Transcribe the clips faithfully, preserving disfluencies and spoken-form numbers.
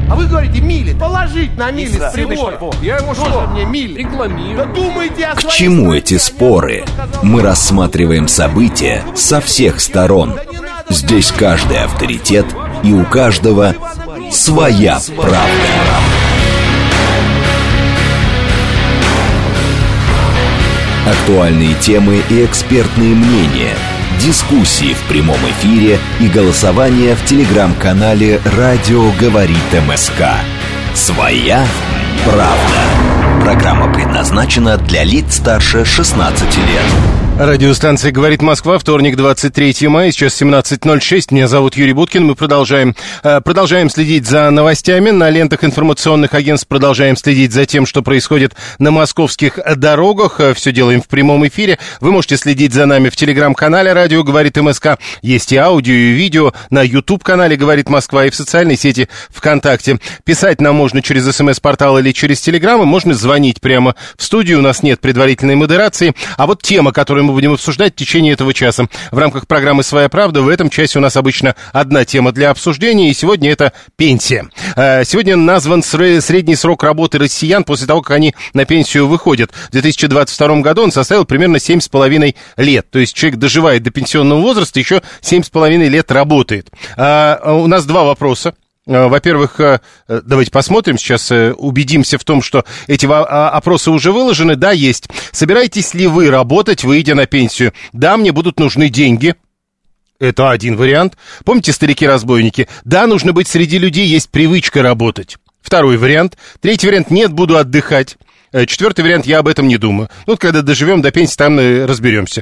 А вы говорите, мили. Положить на мили с прибора. Я ему Тоже что? мне мили. Рекламирую. Да думайте о К своей чему стране, эти а споры? не сказал. Мы рассматриваем события со всех сторон. Здесь каждый авторитет, и у каждого своя правда. Актуальные темы и экспертные мнения, дискуссии в прямом эфире и голосование в телеграм-канале «Радио говорит МСК». Своя правда. Программа предназначена для лиц старше шестнадцати лет. Радиостанция «Говорит Москва», вторник, двадцать третьего мая, сейчас семнадцать ноль шесть. Меня зовут Юрий Буткин. Мы продолжаем, э, продолжаем следить за новостями на лентах информационных агентств, продолжаем следить за тем, что происходит на московских дорогах. Все делаем в прямом эфире. Вы можете следить за нами в телеграм-канале «Радио говорит МСК». Есть и аудио, и видео на ютуб-канале «Говорит Москва» и в социальной сети ВКонтакте. Писать нам можно через смс-портал или через телеграм, и можно звонить прямо в студию. У нас нет предварительной модерации. А вот тема, которую мы будем обсуждать в течение этого часа в рамках программы «Своя правда». В этом часе у нас обычно одна тема для обсуждения, и сегодня это пенсия. Сегодня назван средний срок работы россиян после того, как они на пенсию выходят. В две тысячи двадцать втором году он составил примерно семь с половиной лет. То есть человек доживает до пенсионного возраста, еще семь с половиной лет работает. У нас два вопроса. Во-первых, давайте посмотрим, сейчас убедимся в том, что эти опросы уже выложены. Да, есть. Собираетесь ли вы работать, выйдя на пенсию? Да, мне будут нужны деньги. Это один вариант. Помните, старики-разбойники? Да, нужно быть среди людей, есть привычка работать. Второй вариант. Третий вариант. Нет, буду отдыхать. Четвертый вариант, я об этом не думаю. Ну, когда доживем до пенсии, там разберемся.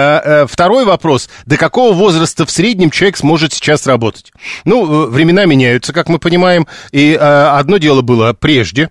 Второй вопрос. До какого возраста в среднем человек сможет сейчас работать? Ну, времена меняются, как мы понимаем. И одно дело было прежде.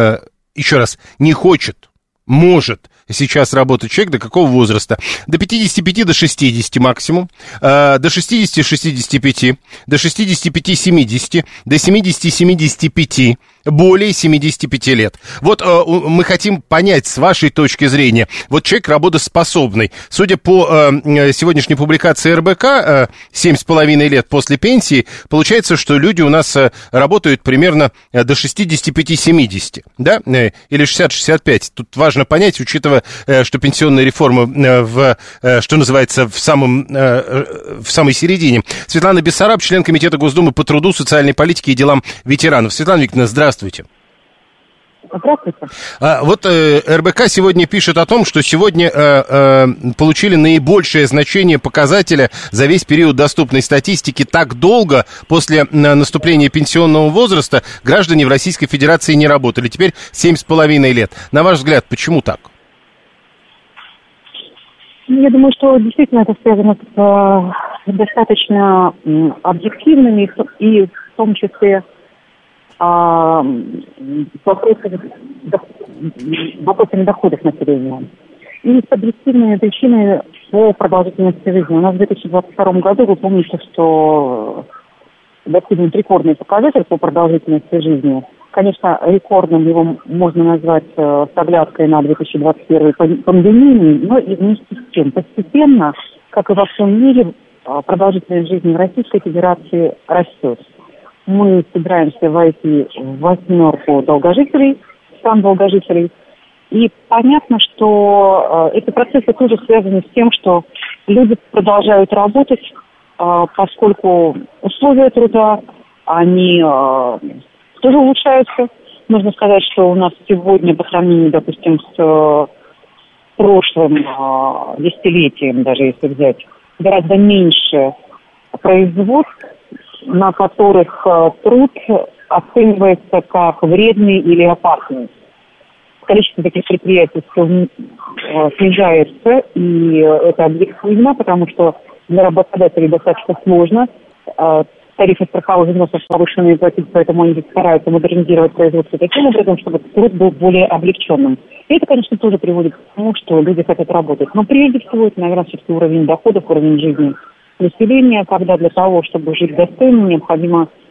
Еще раз, не хочет, может сейчас работать человек до какого возраста? До пятидесяти пяти, до шестидесяти максимум, э, до шестидесяти шестидесяти пяти, до шестидесяти пяти семидесяти, до семидесяти семидесяти пяти, более семидесяти пяти лет. Вот э, мы хотим понять с вашей точки зрения, вот человек работоспособный, судя по э, сегодняшней публикации эр бэ ка, э, семь с половиной лет после пенсии, получается, что люди у нас э, работают примерно э, до шестидесяти пяти семидесяти, да, э, или шестьдесят шестьдесят пять. Тут важно понять, учитывая, что пенсионная реформа в, что называется, в, самом, в самой середине. Светлана Бессараб, член Комитета Госдумы по труду, социальной политике и делам ветеранов. Светлана Викторовна, здравствуйте. Здравствуйте. А, вот э, эр бэ ка сегодня пишет о том, что сегодня э, э, получили наибольшее значение показателя за весь период доступной статистики. Так долго после э, наступления пенсионного возраста граждане в Российской Федерации не работали. Теперь семь с половиной лет. На ваш взгляд, почему так? Я думаю, что действительно это связано с э, достаточно э, объективными и в том числе э, вопросами, до, вопросами доходов населения. И с объективными причинами по продолжительности жизни. У нас в две тысячи двадцать втором году, вы помните, что достигнут рекордный показатель по продолжительности жизни. Конечно, рекордным его можно назвать э, с оглядкой на две тысячи двадцать первый пандемийный, но и вместе с тем постепенно, как и во всем мире, продолжительность жизни в Российской Федерации растет. Мы собираемся войти в восьмерку долгожителей, стран долгожителей, и понятно, что э, эти процессы тоже связаны с тем, что люди продолжают работать, э, поскольку условия труда, они... Э, тоже улучшаются. Нужно сказать, что у нас сегодня, по сравнению, допустим, с э, прошлым э, десятилетием, даже если взять, гораздо меньше производств, на которых э, труд оценивается как вредный или опасный. Количество таких предприятий э, снижается, и это объективно, потому что для работодателей достаточно сложно. Э, Тарифы страховых взносов повышенные платить, поэтому они стараются модернизировать производство таким образом, чтобы труд был более облегченным. И это, конечно, тоже приводит к тому, что люди хотят работать. Но прежде всего, это, наверное, все-таки уровень доходов, уровень жизни населения, когда для того, чтобы жить достойно, необходимо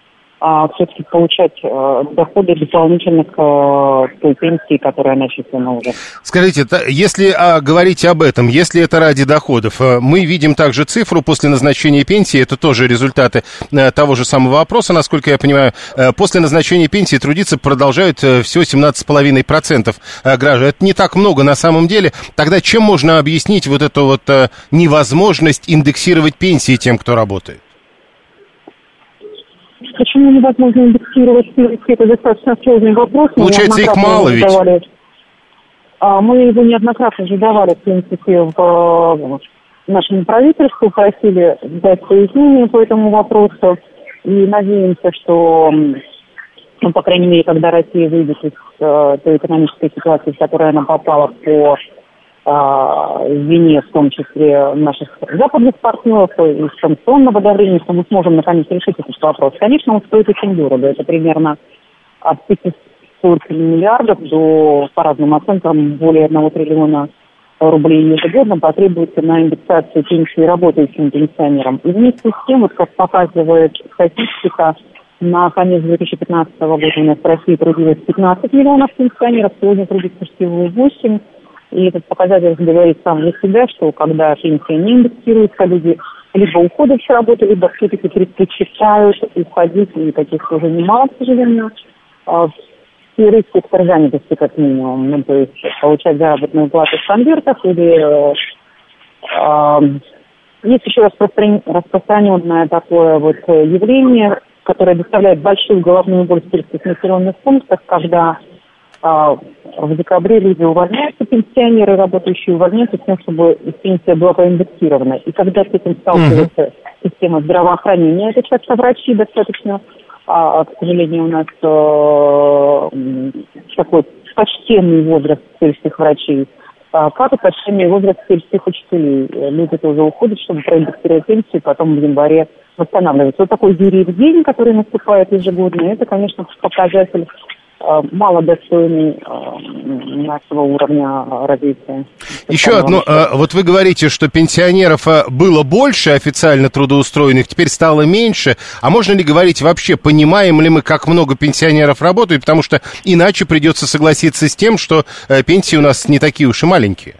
а, все-таки получать а, доходы дополнительно к а, той пенсии, которая начислена уже. Скажите, если а, говорить об этом, если это ради доходов, мы видим также цифру после назначения пенсии, это тоже результаты а, того же самого опроса, насколько я понимаю, а, после назначения пенсии трудиться продолжают а, всего семнадцать целых пять десятых процента а, граждан. Это не так много на самом деле. Тогда чем можно объяснить вот эту вот а, невозможность индексировать пенсии тем, кто работает? Почему невозможно индексировать пенсии? Это достаточно сложный вопрос. Получается, их мало ведь? Мы его неоднократно задавали, в принципе, в нашему правительству, просили дать пояснение по этому вопросу. И надеемся, что, ну, по крайней мере, когда Россия выйдет из э, той экономической ситуации, в которую она попала по вине, в том числе наших западных партнеров и санкционного давления, что мы сможем наконец решить этот вопрос. Конечно, он стоит очень дорого. Это примерно от пятисот миллиардов до, по разным оценкам, более одного триллиона рублей ежегодно потребуется на индексацию пенсии работающим пенсионерам. И вместе с тем, вот как показывает статистика, на конец две тысячи пятнадцатого года у нас в России трудилось пятнадцать миллионов пенсионеров, сегодня трудится всего восемь. И этот показатель говорит сам за себя, что когда пенсия не индексируется, люди либо уходят с работы, либо все-таки предпочитают уходить, и таких уже немало, к сожалению, в серый сектор занятости как минимум. Ну, то есть получать заработную плату в конвертах или... Э, есть еще распростран... распространенное такое вот явление, которое доставляет большую головную боль в сельских населенных пунктах, когда в декабре люди увольняются, пенсионеры, работающие, увольняются с тем, чтобы их пенсия была проиндексирована. И когда с этим сталкивается uh-huh. система здравоохранения, это часто врачи достаточно, а, к сожалению, у нас э, такой почтенный возраст сельских врачей, а, как и почтенный возраст сельских учителей. Люди тоже уходят, чтобы проиндексировать пенсию, потом в январе восстанавливаться. Вот такой юрьев день, который наступает ежегодно, это, конечно, показатель малодостойный нашего уровня развития. Еще одно. Вот вы говорите, что пенсионеров было больше официально трудоустроенных, теперь стало меньше. А можно ли говорить вообще, понимаем ли мы, как много пенсионеров работают? Потому что иначе придется согласиться с тем, что пенсии у нас не такие уж и маленькие.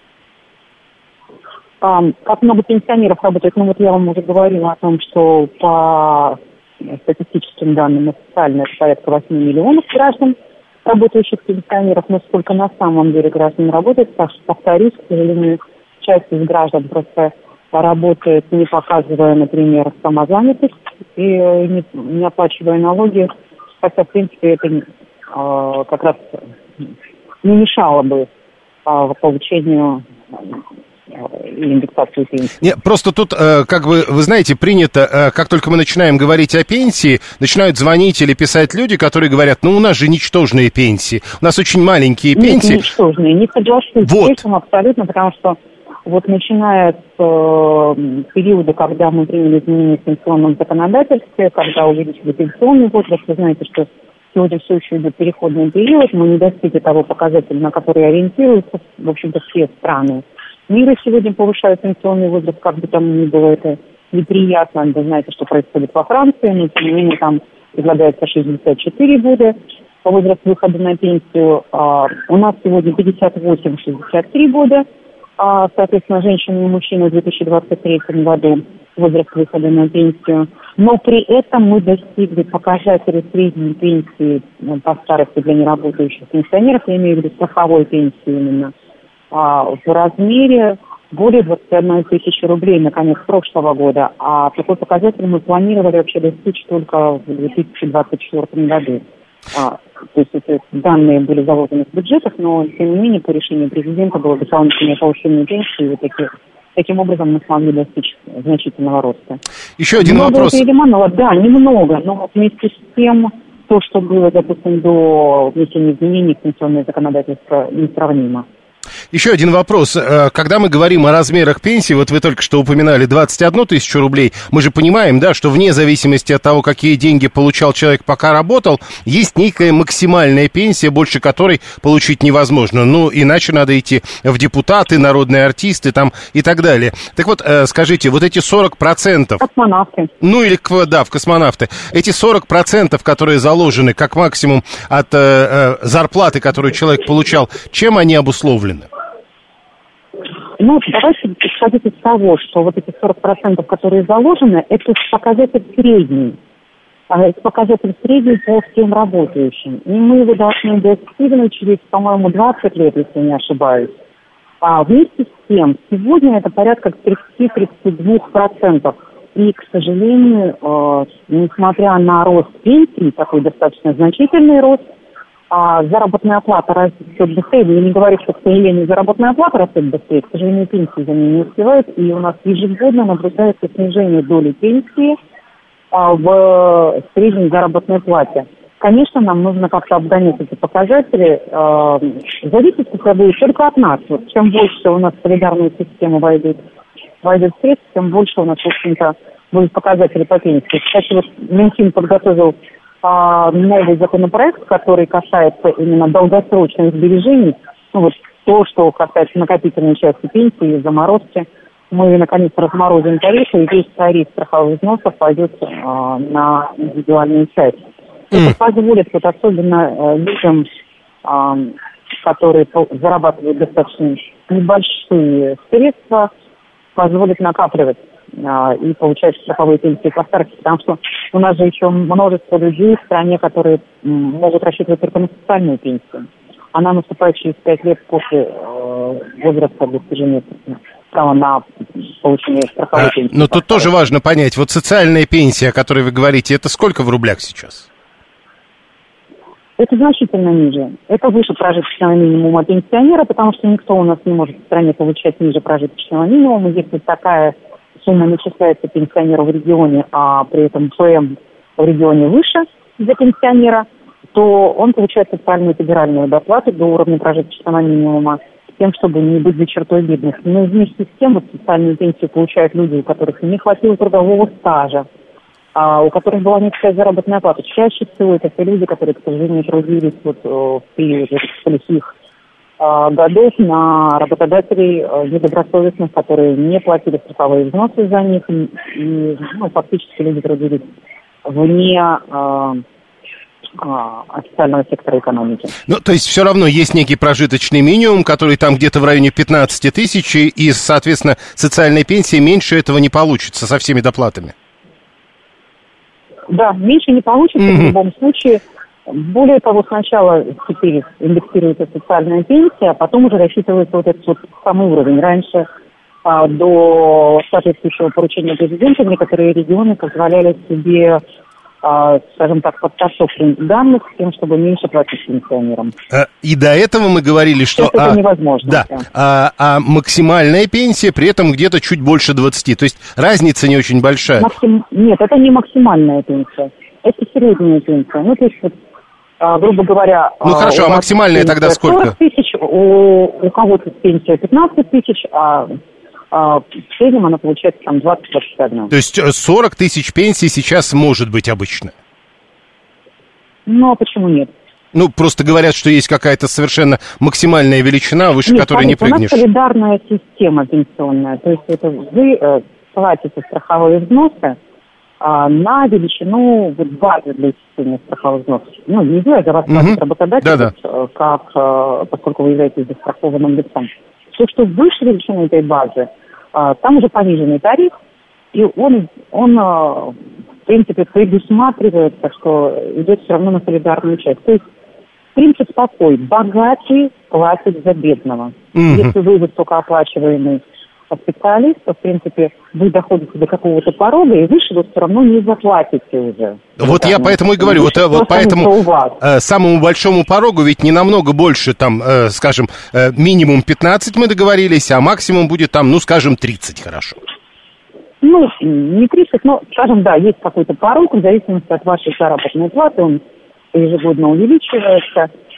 Как много пенсионеров работает? Ну вот я вам уже говорила о том, что по статистическим данным официально это порядка восемь миллионов граждан, работающих пенсионеров, но сколько на самом деле граждан работает, так что, повторюсь, к сожалению, часть из граждан просто работает, не показывая, например, самозанятость и не, не оплачивая налоги, хотя, в принципе, это э, как раз не мешало бы э, получению индексацию пенсии. Нет, просто тут, э, как бы, вы знаете, принято, э, как только мы начинаем говорить о пенсии, начинают звонить или писать люди, которые говорят, ну, у нас же ничтожные пенсии, у нас очень маленькие Нет, пенсии. Нет, ничтожные, не соглашусь вот. с этим абсолютно, потому что вот начиная с э, периода, когда мы приняли изменения в пенсионном законодательстве, когда увеличили пенсионный возраст, вы знаете, что сегодня все еще идет переходный период, мы не достигли того показателя, на который ориентируются, в общем-то, все страны мира сегодня повышают пенсионный возраст, как бы там ни было это неприятно. Вы знаете, что происходит во Франции, но тем не менее там предлагается шестьдесят четыре года по возрасту выхода на пенсию. А у нас сегодня пятьдесят восемь - шестьдесят три года. А, соответственно, женщины и мужчины в две тысячи двадцать третьем году возраст выхода на пенсию. Но при этом мы достигли показателя средней пенсии по старости для неработающих пенсионеров, я имею в виду страховой пенсии именно, в размере более двадцать одна тысяча рублей на конец прошлого года, а такой показатель мы планировали вообще достичь только в две тысячи двадцать четвёртом году. А, то есть эти данные были заложены в бюджетах, но тем не менее по решению президента было дополнительное повышение пенсии, и вот таких, таким образом мы смогли достичь значительного роста. Еще один немного вопрос. Это или мало? Да, немного, но вместе с тем то, что было, допустим, до внесения изменений в пенсионное законодательство, несравнимо. Еще один вопрос. Когда мы говорим о размерах пенсии, вот вы только что упоминали двадцать одну тысячу рублей, мы же понимаем, да, что вне зависимости от того, какие деньги получал человек, пока работал, есть некая максимальная пенсия, больше которой получить невозможно. Ну, иначе надо идти в депутаты, народные артисты там и так далее. Так вот, скажите, вот эти сорок процентов... Космонавты. Ну, или, да, в космонавты. Эти сорок процентов, которые заложены как максимум от э, зарплаты, которую человек получал, чем они обусловлены? Ну, давайте исходить из того, что вот эти сорок процентов, которые заложены, это показатель средний. Это показатель средний по всем работающим. И мы его должны достигнуть через, по-моему, двадцать лет, если не ошибаюсь. А вместе с тем, сегодня это порядка тридцать-тридцать два процента. И, к сожалению, э, несмотря на рост пенсии, такой достаточно значительный рост, а заработная плата растет все быстрее. Я не говорю, что, к сожалению, заработная плата растет быстрее, к сожалению, пенсии за ней не успевают, и у нас ежегодно наблюдается снижение доли пенсии а, в средней заработной плате. Конечно, нам нужно как-то обгонять эти показатели. Э, зависит это будет только от нас. Вот чем больше у нас в солидарную систему войдет, войдет средств, тем больше у нас, в общем-то, будут показатели по пенсии. Кстати, вот Минфин подготовил а, новый законопроект, который касается именно долгосрочных сбережений. Ну вот то, что касается накопительной части пенсии, заморозки. Мы, наконец, разморозим тарифы, и весь тариф страховых взносов пойдет а, на индивидуальную часть. Mm. Это позволит вот особенно а, людям, а, которые зарабатывают достаточно небольшие средства, позволит накапливать а, и получать страховые пенсии по старости, потому что у нас же еще множество людей в стране, которые м, могут рассчитывать только на социальную пенсию. Она наступает через пять лет после э, возраста достижения права на получение страховой а, пенсии. Но тут тоже важно понять, вот социальная пенсия, о которой вы говорите, это сколько в рублях сейчас? Это значительно ниже. Это выше прожиточного минимума пенсионера, потому что никто у нас не может в стране получать ниже прожиточного минимума. Если такая сумма начисляется пенсионеру в регионе, а при этом ПМ в регионе выше за пенсионера, то он получает социальную федеральную доплату до уровня прожиточного минимума, с тем, чтобы не быть за чертой бедности. Но вместе с тем вот социальную пенсию получают люди, у которых не хватило трудового стажа, а у которых была низкая заработная плата. Чаще всего это те люди, которые, к сожалению, трудились вот, в период плохих а, годов на работодателей а, недобросовестных, которые не платили страховые взносы за них, и, и ну, фактически люди трудились вне а, а, официального сектора экономики. Ну, то есть все равно есть некий прожиточный минимум, который там где-то в районе пятнадцать тысяч, и, соответственно, социальная пенсия меньше этого не получится со всеми доплатами. Да, меньше не получится mm-hmm. в любом случае. Более того, сначала теперь индексируется социальная пенсия, а потом уже рассчитывается вот этот вот самый уровень. Раньше а, до соответствующего поручения президента некоторые регионы позволяли себе, а, скажем так, подтасовку данных с тем, чтобы меньше платить пенсионерам. И до этого мы говорили, что... Это а, невозможно. Да, да. А, а максимальная пенсия при этом где-то чуть больше двадцати. То есть разница не очень большая. Максим... Нет, это не максимальная пенсия. Это средняя пенсия. Ну, то есть, вот, а, грубо говоря... Ну, хорошо, а максимальная тогда сколько? сорок тысяч, у, у кого-то пенсия пятнадцать тысяч, а... А в среднем она получается там двадцать-двадцать один. То есть сорок тысяч пенсий сейчас может быть обычно? Ну, а почему нет? Ну, просто говорят, что есть какая-то совершенно максимальная величина, выше нет, которой не прыгнешь. У нас солидарная система пенсионная. То есть это вы э, платите страховые взносы э, на величину вот, базы для исчисления страховых взносов. Ну, не знаю, за вас платит угу. работодатель, да-да. Вот, как, э, поскольку вы являетесь застрахованным лицом. Все, что выше величины этой базы, там уже пониженный тариф, и он, он в принципе, предусматривается, что идет все равно на солидарную часть. То есть принцип такой: богатый платит за бедного. Mm-hmm. Если вы высокооплачиваемый специалист, то, в принципе, вы доходите до какого-то порога, и выше вы все равно не заплатите уже. Вот да, я ну, поэтому и говорю, вот, вот поэтому э, самому большому порогу ведь не намного больше, там, э, скажем, э, минимум пятнадцать мы договорились, а максимум будет там, ну, скажем, тридцать, хорошо. Ну, не тридцать, но, скажем, да, есть какой-то порог, в зависимости от вашей заработной платы, он ежегодно увеличивается.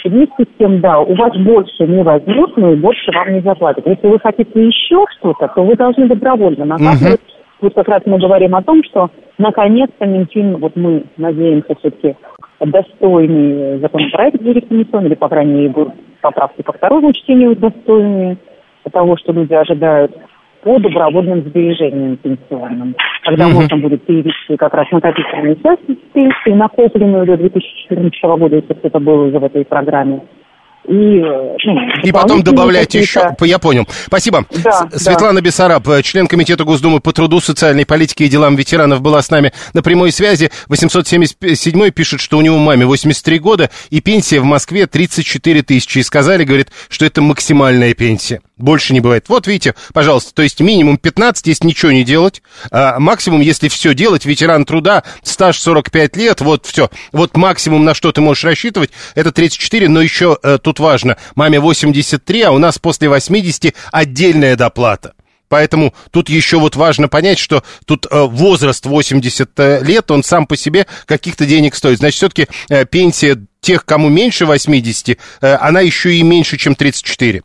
вместе с тем, да, у вас больше не возьмут, но и больше вам не заплатят. Если вы хотите еще что-то, то вы должны добровольно накапливать. Uh-huh. Вот как раз мы говорим о том, что наконец-то Минфин, вот мы надеемся, все-таки достойный законопроект будет внесен, или, по крайней мере, будут поправки по второму чтению достойные того, что люди ожидают, по добровольным сбережениям пенсионным. Когда uh-huh. можно будет перевести как раз накопительную часть пенсии, накопленную до две тысячи четырнадцатого года, если это было уже в этой программе. И, ну, и потом добавлять еще, я понял. Спасибо. Да, Светлана да. Бессараб, член Комитета Госдумы по труду, социальной политике и делам ветеранов, была с нами на прямой связи. восемьсот семьдесят седьмой пишет, что у него маме восемьдесят три года, и пенсия в Москве тридцать четыре тысячи. И сказали, говорит, что это максимальная пенсия. Больше не бывает. Вот видите, пожалуйста, то есть минимум пятнадцать, если ничего не делать, а максимум, если все делать, ветеран труда, стаж сорок пять лет, вот все. Вот максимум, на что ты можешь рассчитывать, это тридцать четыре, но еще э, тут важно, маме восемьдесят три, а у нас после восьмидесяти отдельная доплата. Поэтому тут еще вот важно понять, что тут э, возраст восемьдесят лет, он сам по себе каких-то денег стоит. Значит, все-таки э, пенсия тех, кому меньше восьмидесяти, э, она еще и меньше, чем тридцать четыре.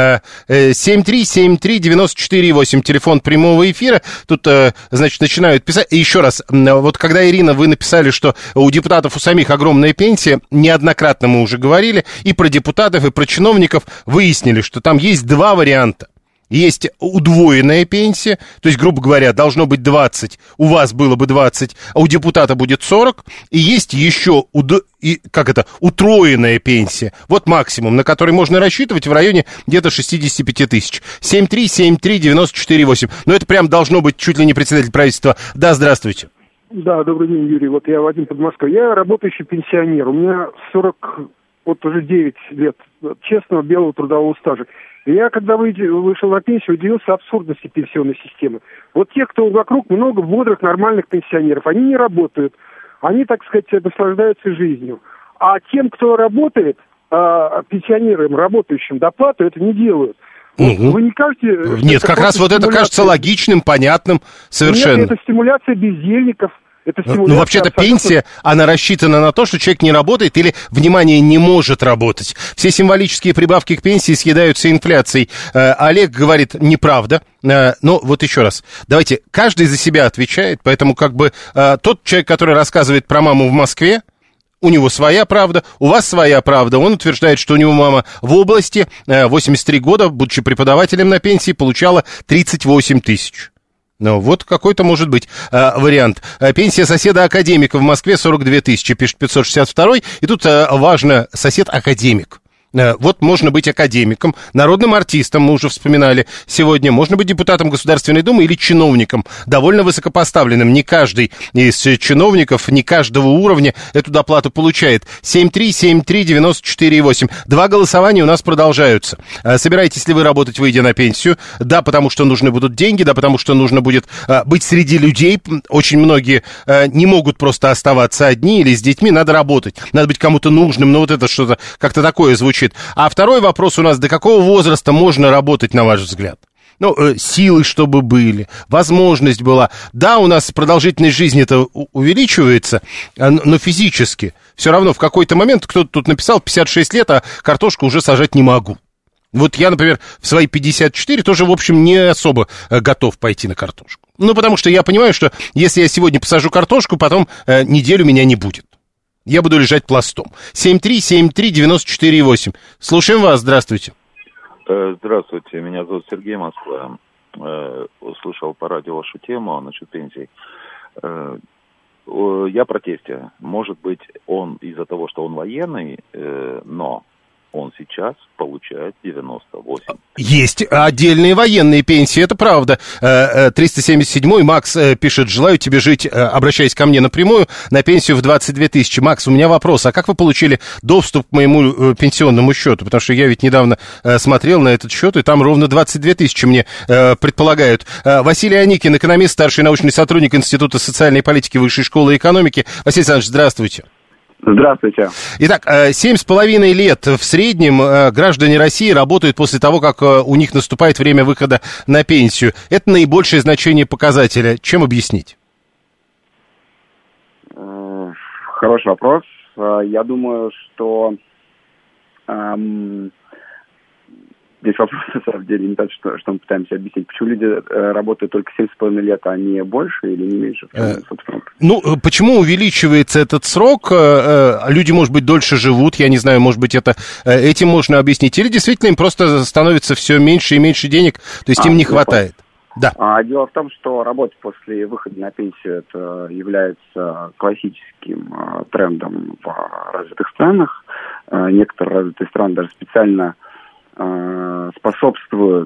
семь три семь три девять четыре восемь, телефон прямого эфира. Тут, э, значит, начинают писать. И еще раз, вот когда, Ирина, вы написали, что у депутатов у самих огромная пенсия, неоднократно мы уже говорили, и про депутатов, и про чиновников, выяснили, что там есть два варианта. Есть удвоенная пенсия, то есть, грубо говоря, должно быть двадцать, у вас было бы двадцать, а у депутата будет сорок, и есть еще, уд... и, как это, утроенная пенсия, вот максимум, на который можно рассчитывать в районе где-то шестьдесят пять тысяч. семь три семь три девять четыре восемь, но это прям должно быть чуть ли не председатель правительства. Да, здравствуйте. Да, добрый день, Юрий, вот я Вадим Подмосковье, я работающий пенсионер, у меня сорок, вот уже девять лет честного белого трудового стажа. Я, когда вышел на пенсию, удивился абсурдности пенсионной системы. Вот те, кто вокруг, много бодрых, нормальных пенсионеров, они не работают, они, так сказать, наслаждаются жизнью. А тем, кто работает, пенсионерам, работающим, доплату это не делают. Угу. Вы не кажете... Нет, как раз вот это кажется логичным, понятным совершенно. Нет, это стимуляция бездельников. Это ну, вообще-то абсолютно... пенсия, она рассчитана на то, что человек не работает или, внимание, не может работать. Все символические прибавки к пенсии съедаются инфляцией. Э, Олег говорит, неправда. Э, но вот еще раз, давайте, каждый за себя отвечает, поэтому как бы э, тот человек, который рассказывает про маму в Москве, у него своя правда, у вас своя правда. Он утверждает, что у него мама в области э, восемьдесят три года, будучи преподавателем на пенсии, получала тридцать восемь тысяч. Ну, вот какой-то может быть э, вариант. Пенсия соседа-академика в Москве сорок две тысячи, пишет пятьсот шестьдесят два. И тут э, важно, сосед-академик. Э, вот можно быть академиком, народным артистом, мы уже вспоминали сегодня, можно быть депутатом Государственной Думы или чиновником, довольно высокопоставленным. Не каждый из чиновников, не каждого уровня эту доплату получает. семь три семь три девять четыре восемь. Два голосования у нас продолжаются. Э, собираетесь ли вы работать, выйдя на пенсию? Да, потому что нужны будут деньги, да, потому что нужно будет э, быть среди людей. Очень многие э, не могут просто оставаться одни или с детьми, надо работать, надо быть кому-то нужным, но вот это что-то как-то такое звучит. А второй вопрос у нас, до какого возраста можно работать, на ваш взгляд? Ну, э, силы, чтобы были, возможность была. Да, у нас продолжительность жизни это увеличивается, но физически. Все равно в какой-то момент кто-то тут написал пятьдесят шесть лет, а картошку уже сажать не могу. Вот я, например, в свои пятьдесят четыре тоже, в общем, не особо готов пойти на картошку. Ну, потому что я понимаю, что если я сегодня посажу картошку, потом э, неделю меня не будет. Я буду лежать пластом. семь три семь три девять четыре восемь. Слушаем вас, здравствуйте. Здравствуйте, меня зовут Сергей, Москва. Услышал по радио вашу тему насчет пенсий. Я про тестя. Может быть, он из-за того, что он военный, но он сейчас получает девяносто восемь. Есть отдельные военные пенсии, это правда. триста семьдесят седьмой Макс пишет, желаю тебе жить, обращаясь ко мне напрямую, на пенсию в двадцать две тысячи. Макс, у меня вопрос, а как вы получили доступ к моему пенсионному счету? Потому что я ведь недавно смотрел на этот счет, и там ровно двадцать две тысячи мне предполагают. Василий Аникин, экономист, старший научный сотрудник Института социальной политики Высшей школы экономики. Василий Александрович, здравствуйте. Здравствуйте. Итак, семь с половиной лет в среднем граждане России работают после того, как у них наступает время выхода на пенсию. Это наибольшее значение показателя. Чем объяснить? Хороший вопрос. Я думаю, что эм, здесь вопрос, на самом деле, не так, что, что мы пытаемся объяснить. Почему люди э, работают только семь с половиной лет, а не больше или не меньше? Э, собственно? Ну, почему увеличивается этот срок? Э, люди, может быть, дольше живут, я не знаю, может быть, это э, этим можно объяснить. Или действительно им просто становится все меньше и меньше денег, то есть а, им не хватает? Да. А, дело в том, что работа после выхода на пенсию это является классическим а, трендом в развитых странах. А, некоторые развитые страны даже специально а, способствуют,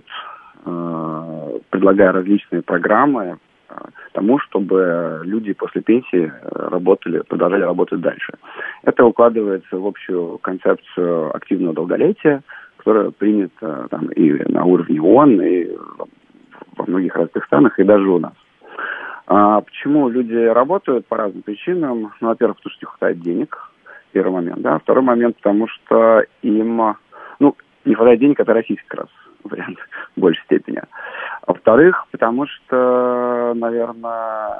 а, предлагая различные программы, а, тому, чтобы люди после пенсии работали, продолжали работать дальше. Это укладывается в общую концепцию активного долголетия, которая принята там, и на уровне ООН, и во многих разных странах, и даже у нас. А почему люди работают по разным причинам? Ну, во-первых, потому что не хватает денег, первый момент, да. Второй момент, потому что им, ну, не хватает денег, это российский как раз вариант в большей степени. А во-вторых, потому что, наверное,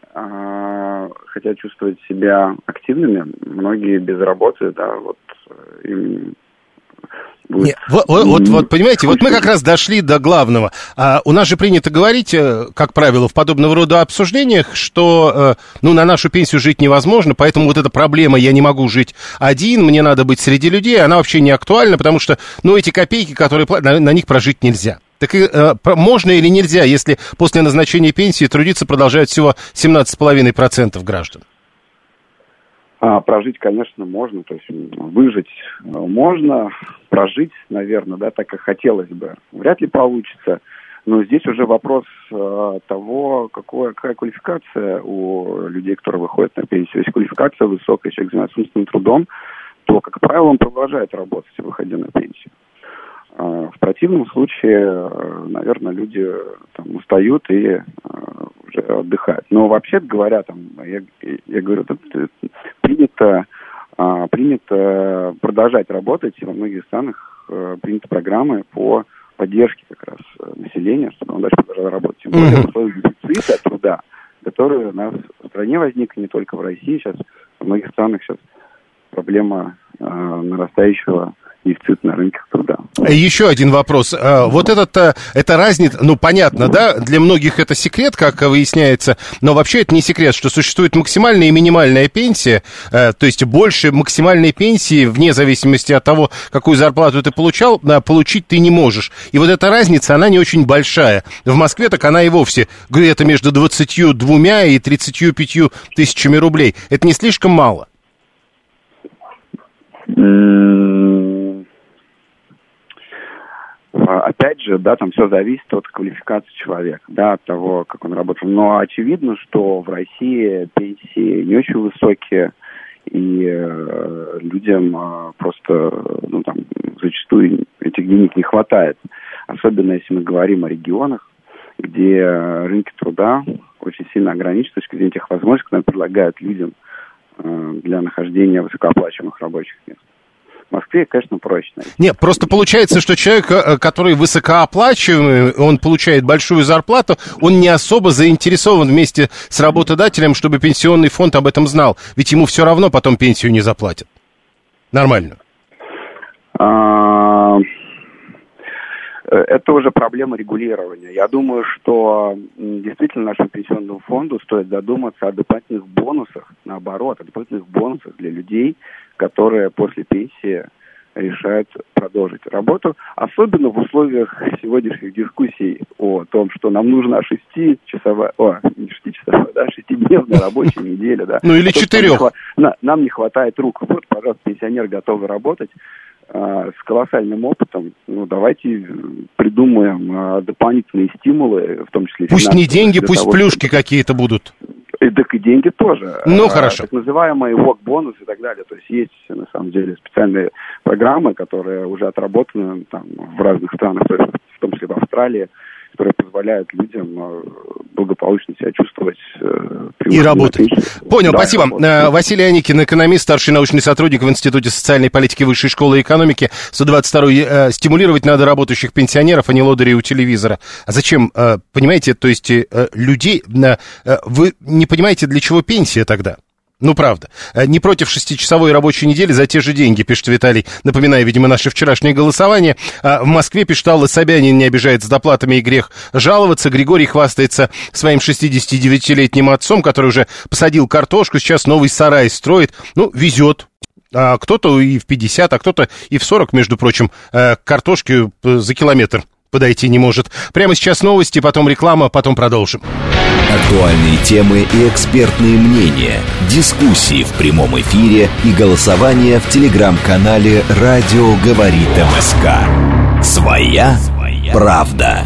хотят чувствовать себя активными. Многие без работы, да, вот им... Нет, вот, вот, вот, понимаете, вот мы как раз дошли до главного. А, у нас же принято говорить, как правило, в подобного рода обсуждениях, что ну, на нашу пенсию жить невозможно, поэтому вот эта проблема «я не могу жить один, мне надо быть среди людей», она вообще не актуальна, потому что ну, эти копейки, которые платят, на, на них прожить нельзя. Так и, э, можно или нельзя, если после назначения пенсии трудиться продолжают всего семнадцать целых пять десятых процента граждан? А, прожить, конечно, можно, то есть выжить можно, прожить, наверное, да, так, как хотелось бы, вряд ли получится. Но здесь уже вопрос э, того, какое, какая квалификация у людей, которые выходят на пенсию. Если квалификация высокая, человек занимается умственным трудом, то, как правило, он продолжает работать, выходя на пенсию. Э, в противном случае, э, наверное, люди там, устают и э, уже отдыхают. Но вообще говоря, там, я, я говорю, это, принято, э, принято продолжать работать, и во многих странах э, приняты программы по поддержки как раз населения, чтобы он дальше продолжал работать. Тем более в условиях дефицита труда, который у нас в стране возник, не только в России. Сейчас во многих странах сейчас проблема э, нарастающего дефицита на рынке труда. Еще один вопрос. Вот этот, это разница, ну, понятно, да, для многих это секрет, как выясняется, но вообще это не секрет, что существует максимальная и минимальная пенсия, то есть больше максимальной пенсии, вне зависимости от того, какую зарплату ты получал, получить ты не можешь. И вот эта разница, она не очень большая. В Москве так она и вовсе где-то между двадцатью двумя и тридцатью пятью тысячами рублей. Это не слишком мало? Опять же, да, там все зависит от квалификации человека, да, от того, как он работал. Но очевидно, что в России пенсии не очень высокие, и э, людям э, просто, ну, там, зачастую этих денег не хватает. Особенно, если мы говорим о регионах, где рынки труда очень сильно ограничены с точки зрения тех возможностей, которые предлагают людям э, для нахождения высокооплачиваемых рабочих мест. В Москве, конечно, проще. Нет, просто получается, что человек, который высокооплачиваемый, он получает большую зарплату, он не особо заинтересован вместе с работодателем, чтобы пенсионный фонд об этом знал. Ведь ему все равно потом пенсию не заплатят. Нормально. Это уже проблема регулирования. Я думаю, что действительно нашему пенсионному фонду стоит задуматься о дополнительных бонусах, наоборот, о дополнительных бонусах для людей, которые после пенсии решают продолжить работу, особенно в условиях сегодняшних дискуссий о том, что нам нужна шестичасовая, о, не шестичасовая, да, шестидневная рабочая неделя, да. Ну или четырех. Нам не хватает рук. Вот, пожалуйста, пенсионер готовы работать с колоссальным опытом. Ну, давайте придумаем дополнительные стимулы, в том числе... Пусть не деньги, пусть того, плюшки чтобы... какие-то будут. И, так и деньги тоже. Ну, а, хорошо. Так называемые вок-бонус и так далее. То есть есть, на самом деле, специальные программы, которые уже отработаны там, в разных странах, то есть, в том числе в Австралии, которые позволяют людям благополучно себя чувствовать. И работать. Понял, да, спасибо. Работать. Василий Аникин, экономист, старший научный сотрудник в Институте социальной политики Высшей школы экономики. сто двадцать второй. Стимулировать надо работающих пенсионеров, а не лодырей у телевизора. А зачем? Понимаете, то есть людей... Вы не понимаете, для чего пенсия тогда? Ну, правда. Не против шестичасовой рабочей недели за те же деньги, пишет Виталий, напоминая, видимо, наше вчерашнее голосование. В Москве, пишет Алла, Собянин не обижает с доплатами и грех жаловаться. Григорий хвастается своим шестидесятидевятилетним отцом, который уже посадил картошку, сейчас новый сарай строит. Ну, везет. А кто-то и в пятьдесят, а кто-то и в сорок, между прочим, к картошке за километр подойти не может. Прямо сейчас новости, потом реклама, потом продолжим. Актуальные темы и экспертные мнения, дискуссии в прямом эфире и голосование в телеграм-канале «Радио говорит МСК». Своя правда.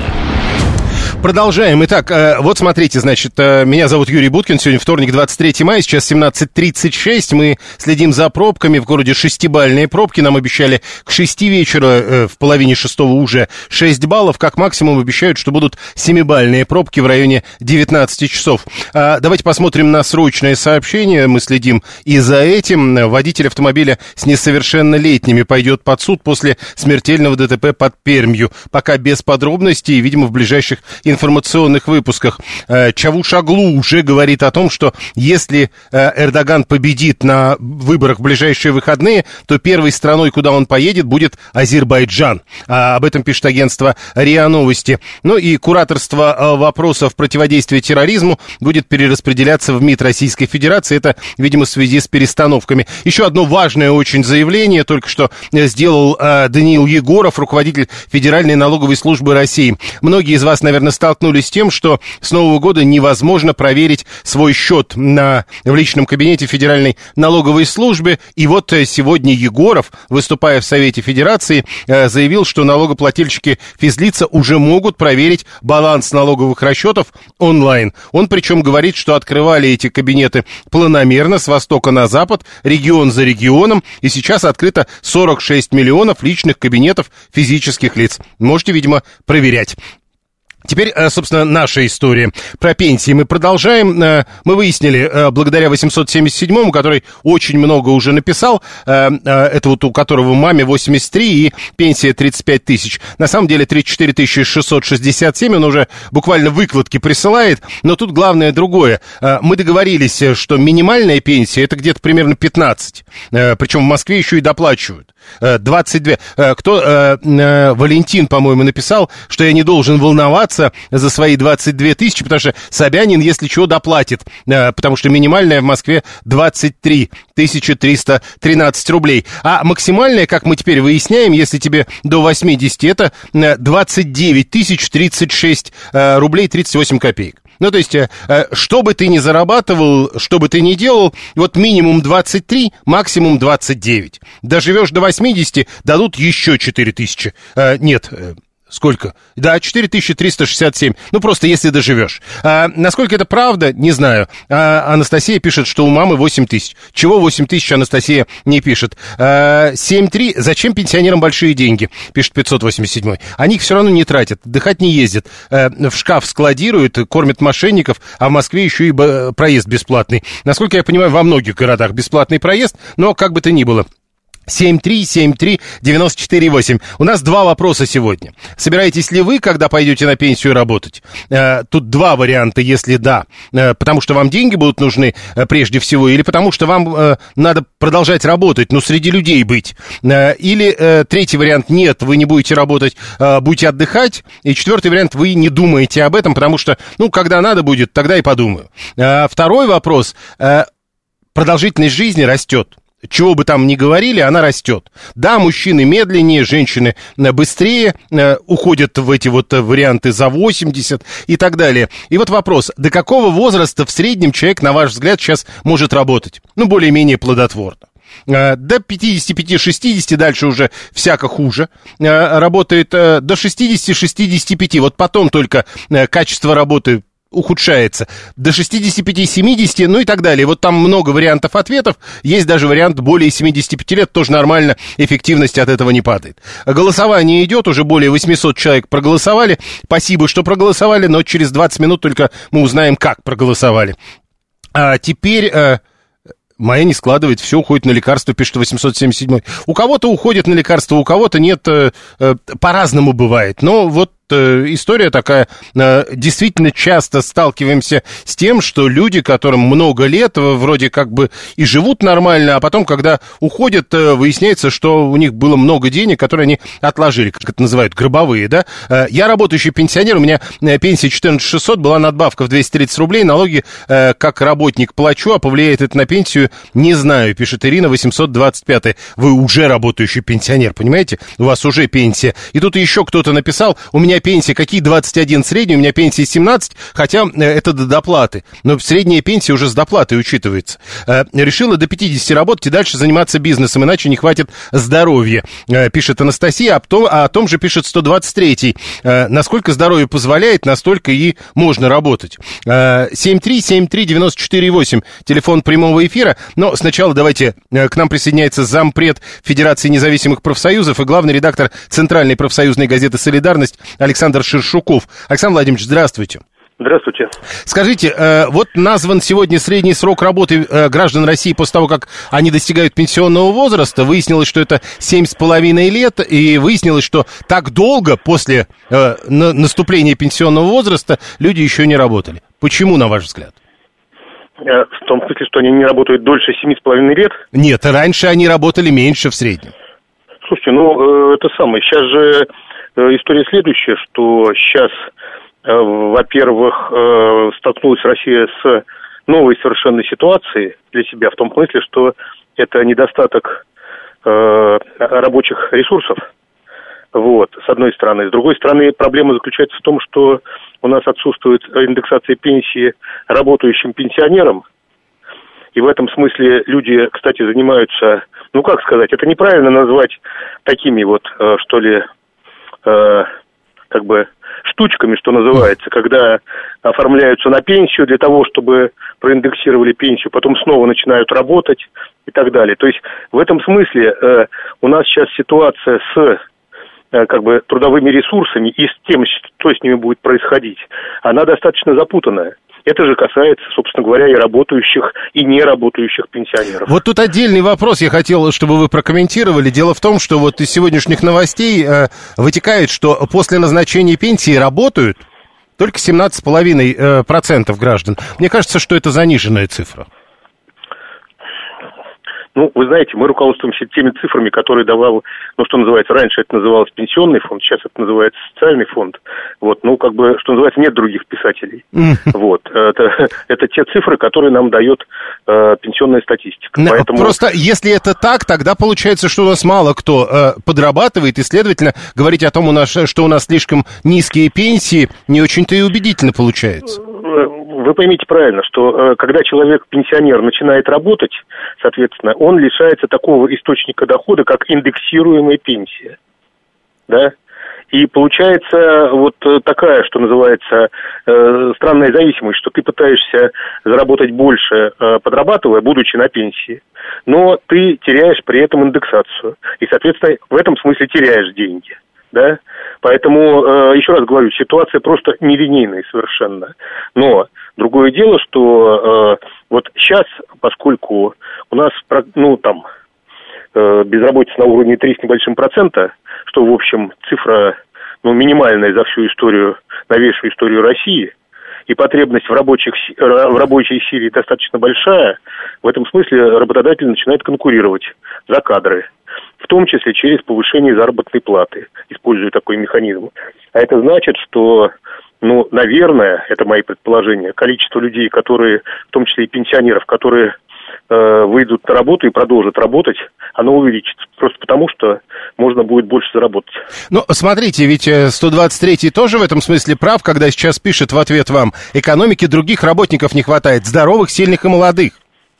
Продолжаем. Итак, вот смотрите, значит, меня зовут Юрий Буткин. Сегодня вторник, двадцать третьего мая, сейчас семнадцать тридцать шесть. Мы следим за пробками. В городе шестибалльные пробки. Нам обещали к шести вечера, в половине шестого уже шесть баллов. Как максимум обещают, что будут семибалльные пробки в районе девятнадцати часов. Давайте посмотрим на срочное сообщение. Мы следим и за этим. Водитель автомобиля с несовершеннолетними пойдет под суд после смертельного ДТП под Пермью. Пока без подробностей, видимо, в ближайших информационных выпусках. Чавушоглу уже говорит о том, что если Эрдоган победит на выборах в ближайшие выходные, то первой страной, куда он поедет, будет Азербайджан. Об этом пишет агентство РИА Новости. Ну и кураторство вопросов противодействия терроризму будет перераспределяться в МИД Российской Федерации. Это, видимо, в связи с перестановками. Еще одно важное очень заявление только что сделал Даниил Егоров, руководитель Федеральной налоговой службы России. Многие из вас, наверное, столкнулись с тем, что с Нового года невозможно проверить свой счет на, в личном кабинете Федеральной налоговой службы. И вот сегодня Егоров, выступая в Совете Федерации, заявил, что налогоплательщики физлица уже могут проверить баланс налоговых расчетов онлайн. Он причем говорит, что открывали эти кабинеты планомерно с востока на запад, регион за регионом, и сейчас открыто сорок шесть миллионов личных кабинетов физических лиц. Можете, видимо, проверять. Теперь, собственно, наша история про пенсии. Мы продолжаем. Мы выяснили, благодаря восемьсот семьдесят седьмому, который очень много уже написал, это вот у которого маме восемьдесят три и пенсия тридцать пять тысяч. На самом деле тридцать четыре тысячи шестьсот шестьдесят семь, он уже буквально выкладки присылает. Но тут главное другое. Мы договорились, что минимальная пенсия это где-то примерно пятнадцать. Причем в Москве еще и доплачивают. двадцать два. Кто? Валентин, по-моему, написал, что я не должен волноваться за свои двадцать две тысячи, потому что Собянин, если чего, доплатит, потому что минимальная в Москве двадцать три тысячи триста тринадцать рублей, а максимальная, как мы теперь выясняем, если тебе до восьмидесяти, это двадцать девять тысяч тридцать шесть рублей тридцать восемь копеек. Ну, то есть, что бы ты ни зарабатывал, что бы ты ни делал, вот минимум двадцать три, максимум двадцать девять. Доживешь до восьмидесяти, дадут еще четыре тысячи. Нет, сколько? Да, четыре тысячи триста шестьдесят семь. Ну, просто если доживешь. А, насколько это правда, не знаю. А, Анастасия пишет, что у мамы восемь тысяч. Чего восемь тысяч Анастасия не пишет? А, семь три. Зачем пенсионерам большие деньги? Пишет пятьсот восемьдесят седьмой. Они их все равно не тратят, отдыхать не ездят. А, в шкаф складируют, кормят мошенников, а в Москве еще и проезд бесплатный. Насколько я понимаю, во многих городах бесплатный проезд, но как бы то ни было. семь три семь три девять четыре восемь. У нас два вопроса сегодня. Собираетесь ли вы, когда пойдете на пенсию, работать? Э, тут два варианта, если да. Э, потому что вам деньги будут нужны э, прежде всего, или потому что вам э, надо продолжать работать, ну, среди людей быть. Э, или э, третий вариант, нет, вы не будете работать, э, будете отдыхать. И четвертый вариант, вы не думаете об этом, потому что, ну, когда надо будет, тогда и подумаю. Э, второй вопрос. Э, продолжительность жизни растет. Чего бы там ни говорили, она растет. Да, мужчины медленнее, женщины быстрее э, уходят в эти вот варианты за восемьдесят и так далее. И вот вопрос, до какого возраста в среднем человек, на ваш взгляд, сейчас может работать? Ну, более-менее плодотворно. Э, до пятидесяти пяти шестидесяти, дальше уже всяко хуже. Э, работает э, до шестидесяти шестидесяти пяти, вот потом только э, качество работы ухудшается. До шестидесяти пяти семидесяти, ну и так далее. Вот там много вариантов ответов. Есть даже вариант более семидесяти пяти лет, тоже нормально, эффективность от этого не падает. Голосование идет, уже более восемьсот человек проголосовали. Спасибо, что проголосовали, но через двадцать минут только мы узнаем, как проголосовали. А теперь... Моя не складывает, все уходит на лекарства, пишет восемьсот семьдесят седьмой. У кого-то уходит на лекарства, у кого-то нет, э, э, по-разному бывает. Но вот э, история такая. Э, действительно часто сталкиваемся с тем, что люди, которым много лет, вроде как бы и живут нормально, а потом, когда уходят, э, выясняется, что у них было много денег, которые они отложили, как это называют, гробовые, да. Э, я работающий пенсионер, у меня э, пенсия четырнадцать тысяч шестьсот, была надбавка в двести тридцать рублей, налоги э, как работник плачу, а повлияет это на пенсию, не знаю, пишет Ирина, восемьсот двадцать пять. Вы уже работающий пенсионер, понимаете? У вас уже пенсия. И тут еще кто-то написал, у меня пенсия, какие двадцать один средняя, у меня пенсия семнадцать, хотя э, это до доплаты. Но средняя пенсия уже с доплатой учитывается. Э, решила до пятидесяти работать и дальше заниматься бизнесом, иначе не хватит здоровья, э, пишет Анастасия, а, потом, а о том же пишет сто двадцать третий. Э, насколько здоровье позволяет, настолько и можно работать. Э, семь три семь три девяносто четыре восемь, телефон прямого эфира. Но сначала давайте, э, к нам присоединяется зампред Федерации независимых профсоюзов и главный редактор Центральной профсоюзной газеты «Солидарность» Александр Шершуков. Александр Владимирович, здравствуйте. Здравствуйте. Скажите, э, вот назван сегодня средний срок работы э, граждан России после того, как они достигают пенсионного возраста. Выяснилось, что это семь с половиной лет, и выяснилось, что так долго после э, на, наступления пенсионного возраста люди еще не работали. Почему, на ваш взгляд? В том смысле, что они не работают дольше семи с половиной лет? Нет, раньше они работали меньше в среднем. Слушайте, ну, это самое. Сейчас же история следующая, что сейчас, во-первых, столкнулась Россия с новой совершенно ситуацией для себя, в том смысле, что это недостаток рабочих ресурсов. Вот, с одной стороны. С другой стороны, проблема заключается в том, что у нас отсутствует индексация пенсии работающим пенсионерам. И в этом смысле люди, кстати, занимаются, ну как сказать, это неправильно назвать такими вот, э, что ли, э, как бы штучками, что называется, когда оформляются на пенсию для того, чтобы проиндексировали пенсию, потом снова начинают работать и так далее. То есть в этом смысле э, у нас сейчас ситуация с как бы трудовыми ресурсами и с тем, что с ними будет происходить, она достаточно запутанная. Это же касается, собственно говоря, и работающих, и неработающих пенсионеров. Вот тут отдельный вопрос я хотел, чтобы вы прокомментировали. Дело в том, что вот из сегодняшних новостей э, вытекает, что после назначения пенсии работают только семнадцать целых пять десятых процента граждан. Мне кажется, что это заниженная цифра. Ну, вы знаете, мы руководствуемся теми цифрами, которые давал, ну, что называется, раньше это называлось пенсионный фонд, сейчас это называется социальный фонд. Вот, ну, как бы, что называется, нет других писателей. Вот, это, это те цифры, которые нам дает э, пенсионная статистика. No, Поэтому... Просто, если это так, тогда получается, что у нас мало кто э, подрабатывает, и, следовательно, говорить о том, у нас, что у нас слишком низкие пенсии, не очень-то и убедительно получается. Вы поймите правильно, что э, когда человек, пенсионер, начинает работать, соответственно, он лишается такого источника дохода, как индексируемая пенсия. Да? И получается вот такая, что называется, э, странная зависимость, что ты пытаешься заработать больше, э, подрабатывая, будучи на пенсии, но ты теряешь при этом индексацию. И, соответственно, в этом смысле теряешь деньги. Да? Поэтому, э, еще раз говорю, ситуация просто нелинейная совершенно. Но другое дело, что э, вот сейчас, поскольку у нас, ну, там, э, безработица на уровне три с небольшим процента, что, в общем, цифра, ну, минимальная за всю историю, новейшую историю России, и потребность в, рабочих, в рабочей силе достаточно большая, в этом смысле работодатель начинает конкурировать за кадры, в том числе через повышение заработной платы, используя такой механизм. А это значит, что, ну, наверное, это мои предположения, количество людей, которые, в том числе и пенсионеров, которые э, выйдут на работу и продолжат работать, оно увеличится. Просто потому, что можно будет больше заработать. Ну, смотрите, ведь сто двадцать третий тоже в этом смысле прав, когда сейчас пишет в ответ вам: экономики других работников не хватает, здоровых, сильных и молодых.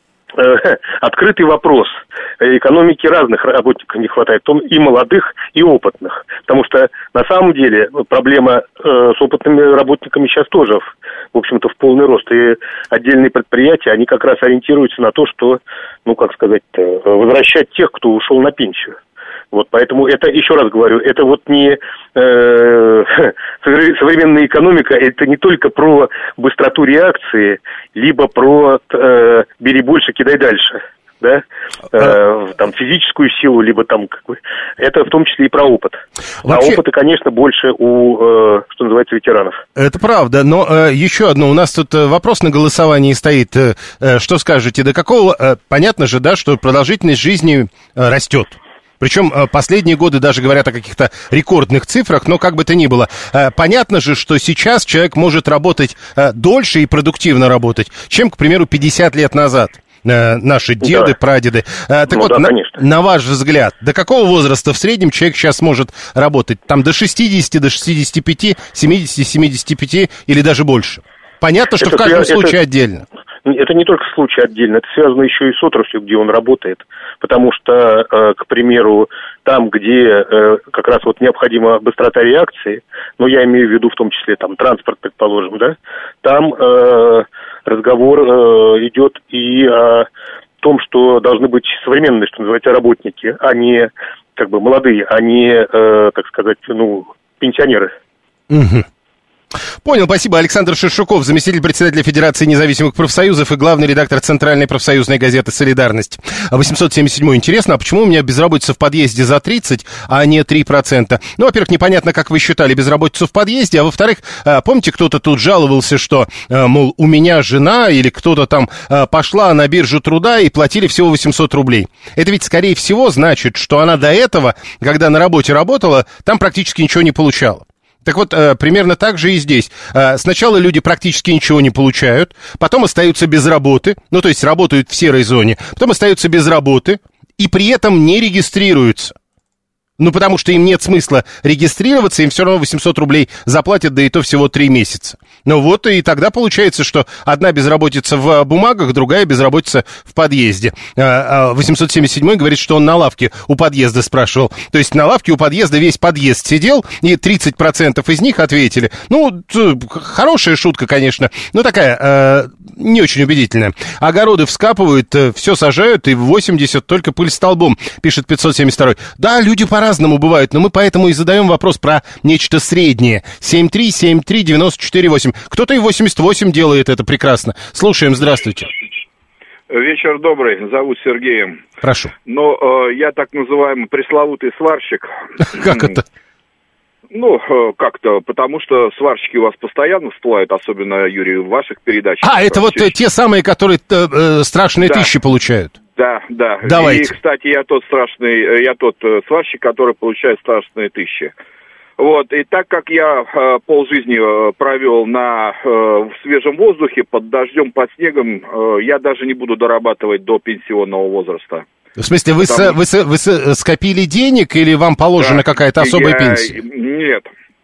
Открытый вопрос. Экономики разных работников не хватает, и молодых, и опытных. Потому что, на самом деле, проблема э, с опытными работниками сейчас тоже, в общем-то, в полный рост. И отдельные предприятия, они как раз ориентируются на то, что, ну, как сказать, возвращать тех, кто ушел на пенсию. Вот, поэтому это, еще раз говорю, это вот не э, современная экономика, это не только про быстроту реакции, либо про э, бери больше, кидай дальше. да, э, там физическую силу, либо там какой. Это в том числе и про опыт. Вообще... А опыта, конечно, больше у, э, что называется, ветеранов. Это правда, но э, еще одно, у нас тут вопрос на голосовании стоит. Э, что скажете, до какого, э, понятно же, да, что продолжительность жизни э, растет. Причем последние годы даже говорят о каких-то рекордных цифрах, но как бы то ни было. Понятно же, что сейчас человек может работать дольше и продуктивно работать, чем, к примеру, пятьдесят лет назад. Наши деды, да. прадеды. Так ну, вот, да, на, на ваш взгляд, до какого возраста в среднем человек сейчас может работать? Там до шестидесяти, до шестидесяти пяти, семидесяти, семидесяти пяти или даже больше? Понятно, что это, в каждом это, случае отдельно. Это не только случай отдельно, это связано еще и с отраслью, где он работает. Потому что, к примеру, там, где как раз вот необходима быстрота реакции, ну, я имею в виду в том числе там транспорт, предположим, да, там э, разговор э, идет и о том, что должны быть современные, что называется, работники, а не как бы молодые, а не, э, так сказать, ну, пенсионеры. Угу. Понял, спасибо. Александр Шершуков, заместитель председателя Федерации независимых профсоюзов и главный редактор Центральной профсоюзной газеты «Солидарность». восемьсот семьдесят седьмой. Интересно, а почему у меня безработица в подъезде за тридцать, а не три процента? Ну, во-первых, непонятно, как вы считали безработицу в подъезде, а во-вторых, помните, кто-то тут жаловался, что, мол, у меня жена или кто-то там пошла на биржу труда и платили всего восемьсот рублей. Это ведь, скорее всего, значит, что она до этого, когда на работе работала, там практически ничего не получала. Так вот, э, примерно так же и здесь. Э, сначала люди практически ничего не получают, потом остаются без работы, ну, то есть работают в серой зоне, потом остаются без работы и при этом не регистрируются. Ну, потому что им нет смысла регистрироваться, им все равно восемьсот рублей заплатят, да и то всего три месяца. Ну вот, и тогда получается, что одна безработица в бумагах, другая безработица в подъезде. восемьсот семьдесят седьмой говорит, что он на лавке у подъезда спрашивал. То есть на лавке у подъезда весь подъезд сидел, и тридцать процентов из них ответили. Ну, хорошая шутка, конечно, но такая, э, не очень убедительная. Огороды вскапывают, все сажают, и восемьдесят только пыль столбом, пишет пятьсот семьдесят второй. Да, люди по-разному бывают, но мы поэтому и задаем вопрос про нечто среднее. семь три семь три девяносто четыре восемь. Кто-то и восемьдесят восемь делает это прекрасно. Слушаем, здравствуйте. Вечер добрый, зовут Сергеем. Прошу. Ну, э, я так называемый пресловутый сварщик. Как это? Ну, э, как-то, потому что сварщики у вас постоянно всплывают, особенно, Юрий, в ваших передачах. А, это вот те самые, которые э, страшные да. тысячи получают? Да, да. Давайте. И, кстати, я тот страшный, я тот э, сварщик, который получает страшные тысячи. Вот, и так как я э, полжизни э, провел на, э, в свежем воздухе, под дождем, под снегом, э, я даже не буду дорабатывать до пенсионного возраста. В смысле, вы, Потому... с, вы, с, вы скопили денег или вам положена да, какая-то особая я... пенсия? Нет,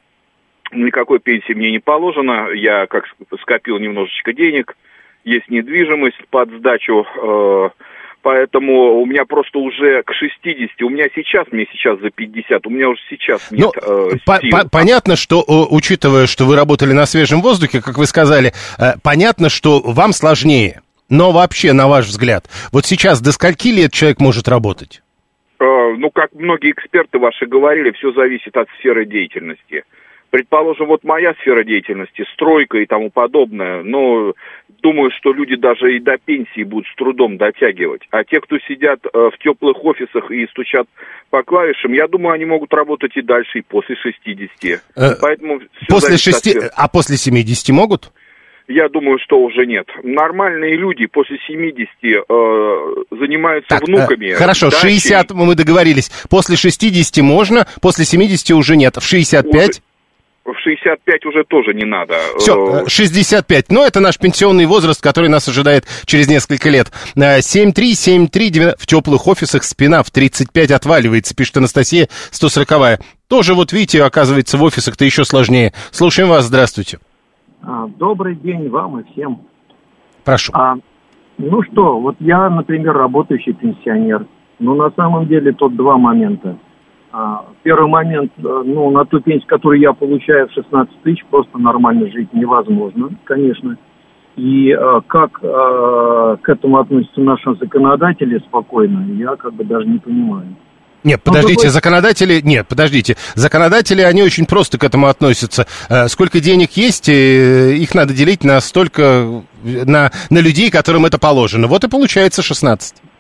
никакой пенсии мне не положено. Я как скопил немножечко денег, есть недвижимость под сдачу, э, поэтому у меня просто уже к шестидесяти, у меня сейчас, мне сейчас за пятьдесят, у меня уже сейчас нет ну, э, по- сил. по- Понятно, что, учитывая, что вы работали на свежем воздухе, как вы сказали, э, понятно, что вам сложнее. Но вообще, на ваш взгляд, вот сейчас до скольки лет человек может работать? Э, ну, как многие эксперты ваши говорили, все зависит от сферы деятельности. Предположим, вот моя сфера деятельности, стройка и тому подобное, но думаю, что люди даже и до пенсии будут с трудом дотягивать. А те, кто сидят э, в теплых офисах и стучат по клавишам, я думаю, они могут работать и дальше, и после шестидесяти. Э, Поэтому после шести... А после семидесяти могут? Я думаю, что уже нет. Нормальные люди после семидесяти э, занимаются так, внуками. Э, хорошо, дачей. шестьдесят мы договорились. После шестидесяти можно, после семидесяти уже нет. В шестьдесят пять? В шестьдесят пять уже тоже не надо. Все, шестьдесят пять. Но это наш пенсионный возраст, который нас ожидает через несколько лет. семь три семь три девять... В теплых офисах спина в тридцать пять отваливается, пишет Анастасия сто сороковая. Тоже вот видите, оказывается, в офисах-то еще сложнее. Слушаем вас, здравствуйте. Добрый день вам и всем. Прошу. А, ну что, вот я, например, работающий пенсионер. Но на самом деле тут два момента. А, первый момент, ну, на ту пенсию, которую я получаю в шестнадцать тысяч, просто нормально жить невозможно, конечно. И а, как а, к этому относятся наши законодатели спокойно, я как бы даже не понимаю. Нет, подождите, законодатели... Нет, подождите. Законодатели, они очень просто к этому относятся. Сколько денег есть, их надо делить на столько... На, на людей, которым это положено. Вот и получается шестнадцать.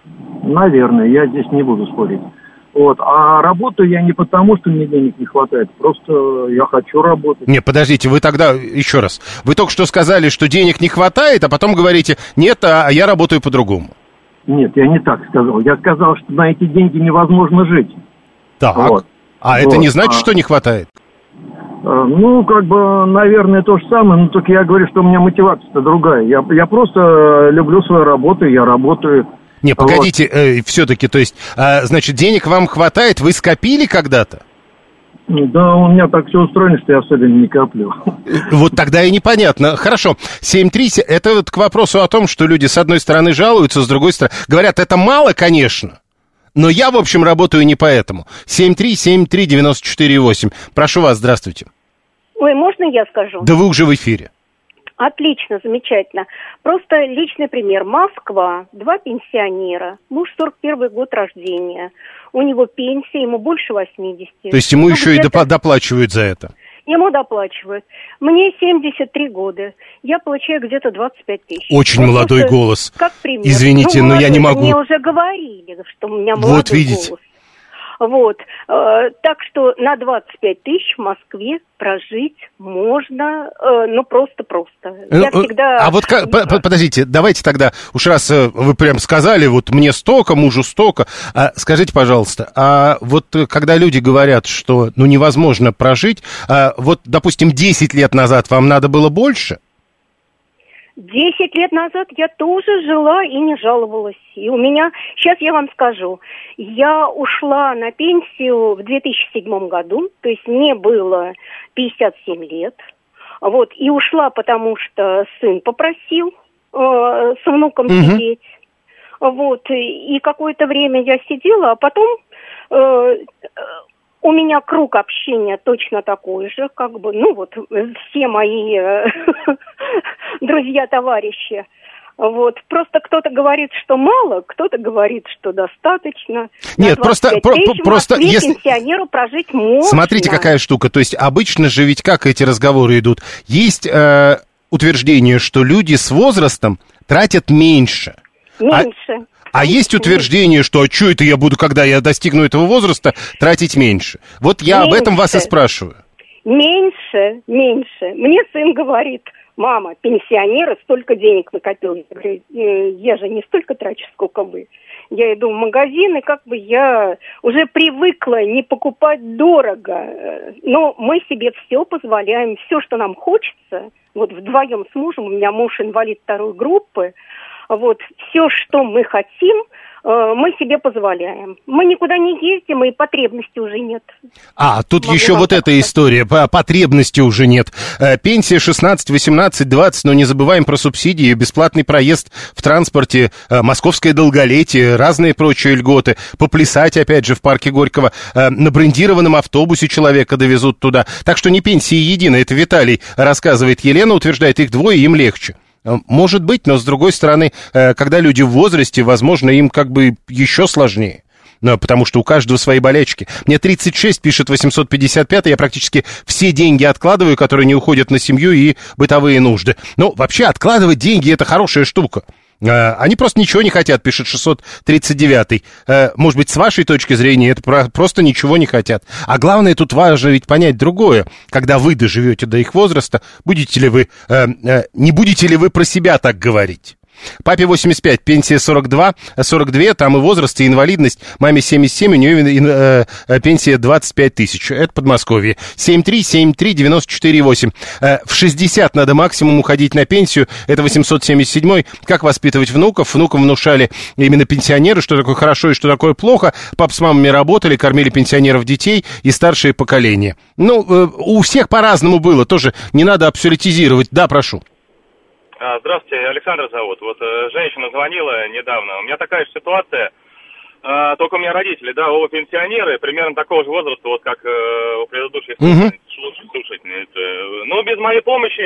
Наверное, я здесь не буду спорить. Вот. А работаю я не потому, что мне денег не хватает, просто я хочу работать. Не, подождите, вы тогда, еще раз, вы только что сказали, что денег не хватает, а потом говорите, нет, а я работаю по-другому. Нет, я не так сказал. Я сказал, что на эти деньги невозможно жить. Так, вот. а вот. это не значит, а... что не хватает? Ну, как бы, наверное, то же самое, но только я говорю, что у меня мотивация-то другая. Я, я просто люблю свою работу, я работаю... Не, погодите, вот. э, все-таки, то есть, э, значит, денег вам хватает, вы скопили когда-то? Да, у меня так все устроено, что я особенно не коплю. Вот тогда и непонятно. Хорошо, семь три, это вот к вопросу о том, что люди с одной стороны жалуются, с другой стороны... Говорят, это мало, конечно, но я, в общем, работаю не поэтому. семь три семь три девять четыре восемь. Прошу вас, здравствуйте. Ой, можно я скажу? Да вы уже в эфире. Отлично, замечательно. Просто личный пример. Москва, два пенсионера, муж сорок первый год рождения. У него пенсия, ему больше восьмидесяти. То есть ему ну, еще и допла- доплачивают за это? Ему доплачивают. Мне семьдесят три года. Я получаю где-то двадцать пять тысяч. Очень вот молодой просто, голос. Как пример. Извините, ну, но я не могу. Мне уже говорили, что у меня молодой вот видите. голос. Вот, э, так что на двадцать пять тысяч в Москве прожить можно, э, ну просто-просто. Я ну, всегда... А вот как, подождите, давайте тогда, уж раз вы прям сказали, вот мне столько, мужу столько, а, скажите, пожалуйста, а вот когда люди говорят, что ну невозможно прожить, а, вот, допустим, десять лет назад вам надо было больше? Десять лет назад я тоже жила и не жаловалась. И у меня, сейчас я вам скажу, я ушла на пенсию в две тысячи седьмом году, то есть мне было пятьдесят семь лет. Вот, и ушла, потому что сын попросил э, с внуком Мгм. сидеть. Вот, и, и какое-то время я сидела, а потом... Э, У меня круг общения точно такой же, как бы, ну вот, все мои э, друзья, товарищи. Вот, просто кто-то говорит, что мало, кто-то говорит, что достаточно. Нет, просто, про, просто если... пенсионеру прожить можно. Смотрите, какая штука, то есть обычно же ведь как эти разговоры идут? Есть э, утверждение, что люди с возрастом тратят меньше. Меньше. А... А есть утверждение, что а что это я буду, когда я достигну этого возраста, тратить меньше? Вот я меньше. Об этом вас и спрашиваю. Меньше, меньше. Мне сын говорит, мама, пенсионеры столько денег накопил. Я говорю, я же не столько трачу, сколько вы. Я иду в магазин, и как бы я уже привыкла не покупать дорого. Но мы себе все позволяем, все, что нам хочется. Вот вдвоем с мужем, у меня муж инвалид второй группы. Вот, все, что мы хотим, мы себе позволяем. Мы никуда не ездим, и потребности уже нет. А, тут Могу еще вот эта история, потребности уже нет. Пенсия шестнадцать, восемнадцать, двадцать, но не забываем про субсидии, бесплатный проезд в транспорте, московское долголетие, разные прочие льготы. Поплясать, опять же, в парке Горького, на брендированном автобусе человека довезут туда. Так что не пенсии едино, это Виталий рассказывает. Елена утверждает, их двое, им легче. Может быть, но с другой стороны, когда люди в возрасте, возможно, им как бы еще сложнее. Ну, потому что у каждого свои болячки. Мне тридцать шесть, пишет восемьсот пятьдесят пять, я практически все деньги откладываю, которые не уходят на семью и бытовые нужды. Ну, вообще, откладывать деньги – это хорошая штука. Они просто ничего не хотят, пишет шестьсот тридцать девять. Может быть, с вашей точки зрения, это просто ничего не хотят. А главное, тут важно ведь понять другое. Когда вы доживете до их возраста, будете ли вы, не будете ли вы про себя так говорить? Папе восемьдесят пять, пенсия сорок два, сорок два, там и возраст, и инвалидность. Маме семьдесят семь, у нее э, э, пенсия двадцать пять тысяч. Это Подмосковье. семь три семь три девять четыре восемь. Э, в шестьдесят надо максимум уходить на пенсию. Это восемьсот семьдесят семь. Как воспитывать внуков? Внукам внушали именно пенсионеры, что такое хорошо и что такое плохо. Пап с мамами работали, кормили пенсионеров детей и старшее поколение. Ну, э, у всех по-разному было. Тоже не надо абсолютизировать. Да, прошу. Здравствуйте, Александр зовут. Вот э, женщина звонила недавно. У меня такая же ситуация. Э, только у меня родители, да, оба пенсионеры, примерно такого же возраста, вот как э, у предыдущей Угу. слушательницы. Но без моей помощи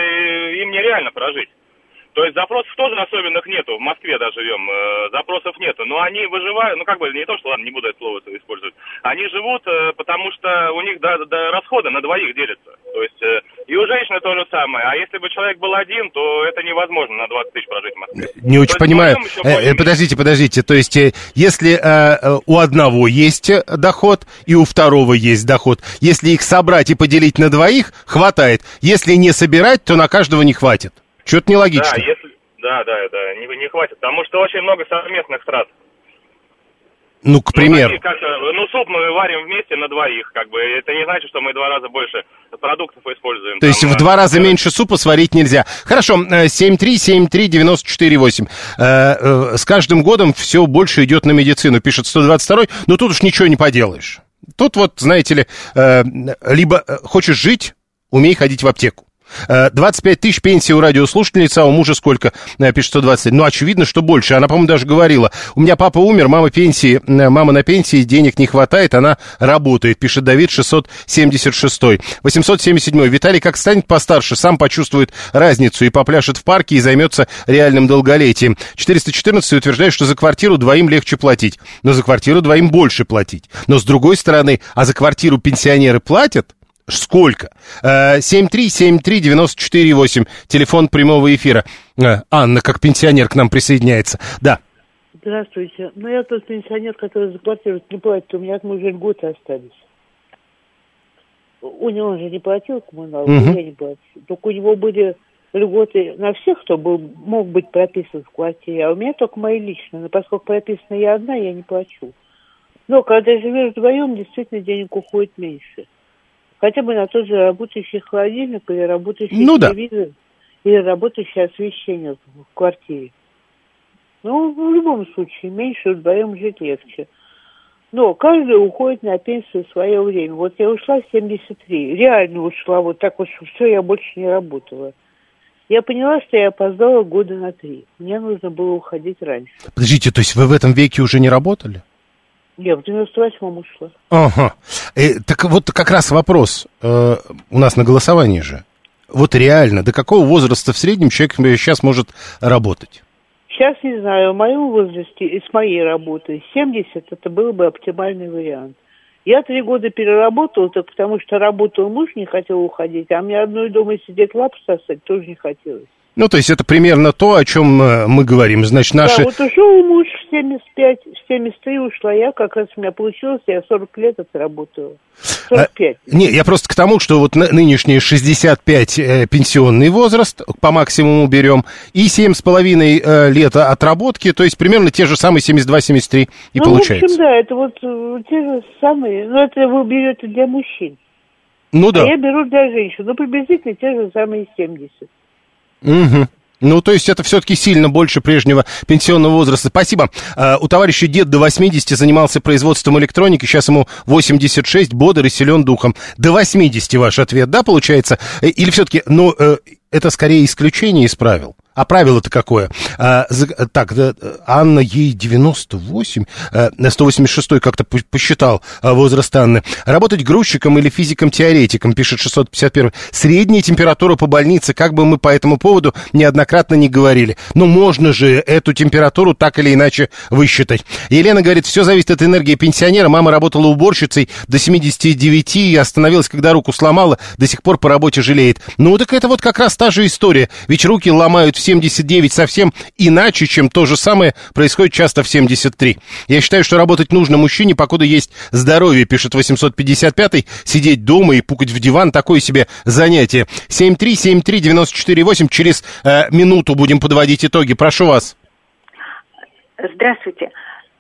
э, им нереально прожить. То есть запросов тоже особенных нету. В Москве, да, живем, э, запросов нету. Но они выживают, ну как бы не то, что, ладно, не буду это слово использовать. Они живут, э, потому что у них да, да, расходы на двоих делятся. То есть э, И у женщины то же самое. А если бы человек был один, то это невозможно на двадцать тысяч прожить в Москве. Не очень то понимаю. Э, подождите, подождите. То есть, э, если э, у одного есть доход и у второго есть доход, если их собрать и поделить на двоих, хватает. Если не собирать, то на каждого не хватит. Что-то нелогично. Да, если... да, да, да, не, не хватит. Потому что очень много совместных трат. Ну, к примеру. Ну, как, ну, суп мы варим вместе на двоих, как бы. Это не значит, что мы два раза больше продуктов используем. То там, есть в два раза меньше супа сварить нельзя. Хорошо, семь три семь три девяносто четыре восемь. С каждым годом все больше идет на медицину, пишет сто двадцать второй. Но тут уж ничего не поделаешь. Тут вот, знаете ли, либо хочешь жить, умей ходить в аптеку. двадцать пять тысяч пенсии у радиослушательницы, а у мужа сколько, пишет сто двадцать. Ну, очевидно, что больше. Она, по-моему, даже говорила. У меня папа умер, мама пенсии, мама на пенсии, денег не хватает, она работает, пишет Давид шестьсот семьдесят шесть. восемьсот семьдесят семь. Виталий, как станет постарше, сам почувствует разницу и попляшет в парке и займется реальным долголетием. четыреста четырнадцать утверждает, что за квартиру двоим легче платить, но за квартиру двоим больше платить. Но, с другой стороны, а за квартиру пенсионеры платят? Сколько? семь три семь три девяносто четыре восемь. Телефон прямого эфира. Анна, как пенсионер, к нам присоединяется. Да. Здравствуйте. Ну, я тот пенсионер, который за квартиру не платит. У меня от мужа льготы остались. У него он же не платил коммуналку, угу. Я не платил. Только у него были льготы на всех, кто был, мог быть прописан в квартире. А у меня только мои личные. Но поскольку прописана я одна, я не плачу. Но когда живешь вдвоем, действительно денег уходит меньше. Хотя бы на тот же работающий холодильник или работающий ну, телевизор, да. Или работающее освещение в квартире. Ну, в любом случае, меньше вдвоем жить легче. Но каждый уходит на пенсию в свое время. Вот я ушла в семьдесят три. Реально ушла. Вот так вот, что все, я больше не работала. Я поняла, что я опоздала года на три. Мне нужно было уходить раньше. Подождите, то есть вы в этом веке уже не работали? Нет, в девяносто восьмом ушла. Ага. Э, так вот как раз вопрос э, у нас на голосовании же. Вот реально, до какого возраста в среднем человек сейчас может работать? Сейчас не знаю, в моем возрасте и с моей работой семьдесят это был бы оптимальный вариант. Я три года переработала, только потому что работал муж, не хотел уходить, а мне одной дома сидеть лапу сосать тоже не хотелось. Ну, то есть это примерно то, о чем мы говорим. Значит, наши... Да, вот ушел муж в семьдесят пять, в семьдесят три ушла я, как раз у меня получилось, я сорок лет отработала. сорок пять. А, не, я просто к тому, что вот нынешний шестьдесят пять э, пенсионный возраст, по максимуму берем, и семь с половиной э, лет отработки, то есть примерно те же самые семьдесят два семьдесят три и ну, получается. Ну, в общем, да, это вот э, те же самые, но это вы берете для мужчин. Ну, да. А я беру для женщин, ну, приблизительно те же самые семьдесят. Угу. Ну, то есть это все-таки сильно больше прежнего пенсионного возраста. Спасибо. Uh, у товарища дед до восьмидесяти занимался производством электроники, сейчас ему восемьдесят шесть, бодр и силен духом. До восьмидесяти ваш ответ, да, получается? Или все-таки, ну, uh, это скорее исключение из правил? А правило-то какое? А, за, так, да, Анна, ей девяносто восемь, а, сто восемьдесят шесть как-то посчитал а, возраст Анны. Работать грузчиком или физиком-теоретиком, пишет шестьсот пятьдесят один. Средняя температура по больнице, как бы мы по этому поводу неоднократно не говорили. Но можно же эту температуру так или иначе высчитать. Елена говорит, все зависит от энергии пенсионера. Мама работала уборщицей до семидесяти девяти и остановилась, когда руку сломала, до сих пор по работе жалеет. Ну, так это вот как раз та же история. Ведь руки ломают в семьдесят девять совсем иначе, чем то же самое происходит часто в семьдесят три. Я считаю, что работать нужно мужчине, покуда есть здоровье, пишет восемьсот пятьдесят пятый. Сидеть дома и пукать в диван — такое себе занятие. семь три семь три девяносто четыре восемь. Через э, минуту будем подводить итоги. Прошу вас. Здравствуйте.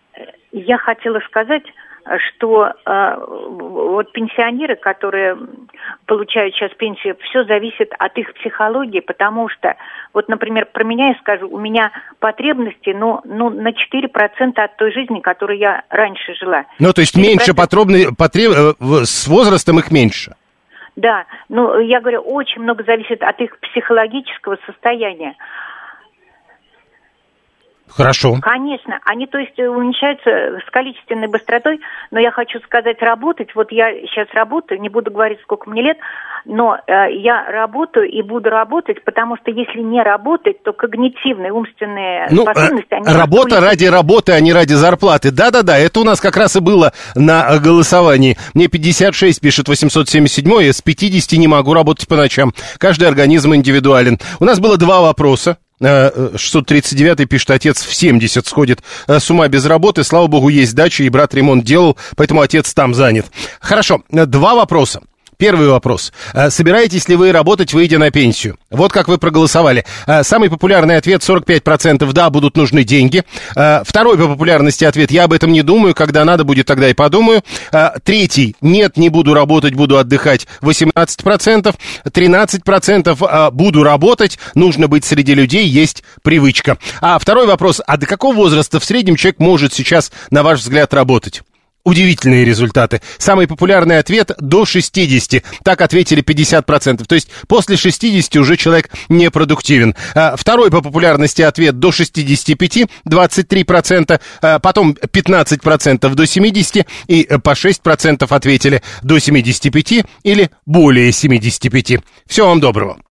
Я хотела сказать, что э, вот пенсионеры, которые получают сейчас пенсию, все зависит от их психологии, потому что, вот, например, про меня я скажу, у меня потребности, ну, ну на четыре процента от той жизни, которой я раньше жила. Ну, то есть меньше потребны, потреб... с возрастом их меньше? Да, ну, я говорю, очень много зависит от их психологического состояния. Хорошо. Конечно, они, то есть, уменьшаются с количественной быстротой, но я хочу сказать, работать, вот я сейчас работаю, не буду говорить, сколько мне лет, но э, я работаю и буду работать, потому что если не работать, то когнитивные, умственные ну, способности... Они работа улетят. ради работы, а не ради зарплаты. Да-да-да, это у нас как раз и было на голосовании. Мне пятьдесят шесть, пишет восемьсот семьдесят семь, я с пятидесяти не могу работать по ночам. Каждый организм индивидуален. У нас было два вопроса. шестьсот тридцать девятый пишет, отец в семьдесят сходит с ума без работы, слава богу, есть дача, и брат ремонт делал, поэтому отец там занят. Хорошо, два вопроса. Первый вопрос. Собираетесь ли вы работать, выйдя на пенсию? Вот как вы проголосовали. Самый популярный ответ сорок пять процентов да, будут нужны деньги. Второй по популярности ответ я об этом не думаю, когда надо будет, тогда и подумаю. Третий нет, не буду работать, буду отдыхать восемнадцать процентов. тринадцать процентов буду работать, нужно быть среди людей, есть привычка. А второй вопрос, а до какого возраста в среднем человек может сейчас, на ваш взгляд, работать? Удивительные результаты. Самый популярный ответ – до шестидесяти. Так ответили пятьдесят процентов. То есть после шестидесяти уже человек непродуктивен. Второй по популярности ответ – до шестидесяти пяти, двадцать три процента. Потом пятнадцать процентов до семидесяти. И по шесть процентов ответили до семидесяти пяти или более семидесяти пяти. Всего вам доброго.